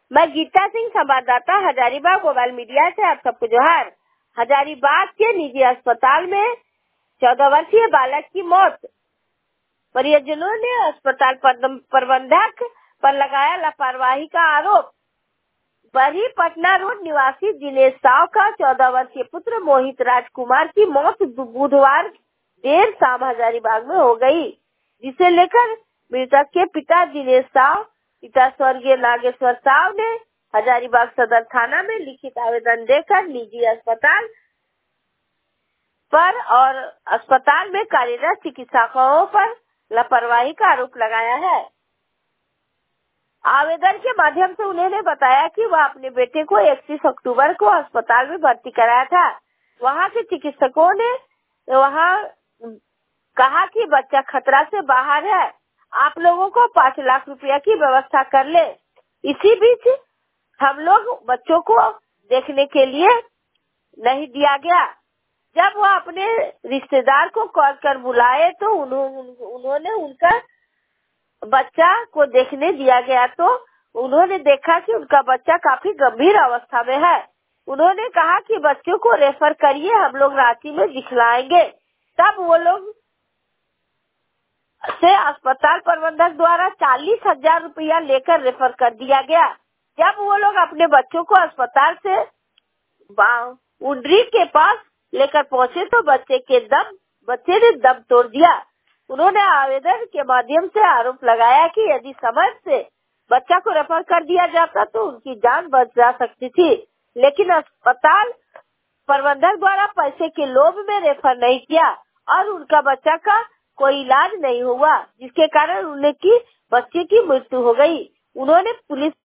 मैं गीता सिंह, संवाददाता, Hazaribagh mobile media से आप सबको जोहार। हजारीबाग के निजी अस्पताल में 14 वर्षीय बालक की मौत। परिजनों ने अस्पताल प्रबंधक पर लगाया लापरवाही का आरोप। बड़ी पटना रोड निवासी दिनेश साव का 14 वर्षीय पुत्र मोहित राजकुमार की मौत बुधवार देर शाम हजारीबाग में हो गई, जिसे लेकर मृतक के पिता दिनेश साव, पिता स्वर्गीय नागेश्वर साव ने हजारीबाग सदर थाना में लिखित आवेदन देकर निजी अस्पताल पर और अस्पताल में कार्यरत चिकित्सकों पर लापरवाही का आरोप लगाया है। आवेदन के माध्यम से उन्होंने बताया कि वह अपने बेटे को 31 अक्टूबर को अस्पताल में भर्ती कराया था। वहां के चिकित्सकों ने वहां कहा कि बच्चा खतरा से बाहर है, आप लोगों को 5 लाख रुपया की व्यवस्था कर ले। इसी बीच हम लोग बच्चों को देखने के लिए नहीं दिया गया। जब वह अपने रिश्तेदार को कॉल कर बुलाए तो उन्होंने उनका बच्चा को देखने दिया गया तो उन्होंने देखा कि उनका बच्चा काफी गंभीर अवस्था में है। उन्होंने कहा कि बच्चों को रेफर करिए, हम लोग रांची में दिखलाएंगे। तब वो लोग से अस्पताल प्रबंधक द्वारा 40,000 रुपया लेकर रेफर कर दिया गया। जब वो लोग अपने बच्चों को अस्पताल से उंडरी के पास लेकर पहुंचे तो बच्चे ने दम तोड़ दिया। उन्होंने आवेदन के माध्यम से आरोप लगाया कि यदि समय से बच्चा को रेफर कर दिया जाता तो उनकी जान बच जा सकती थी, लेकिन अस्पताल प्रबंधक द्वारा पैसे के लोभ में रेफर नहीं किया और उनका बच्चा का कोई इलाज नहीं हुआ, जिसके कारण उनकी बच्चे की मृत्यु हो गई। उन्होंने पुलिस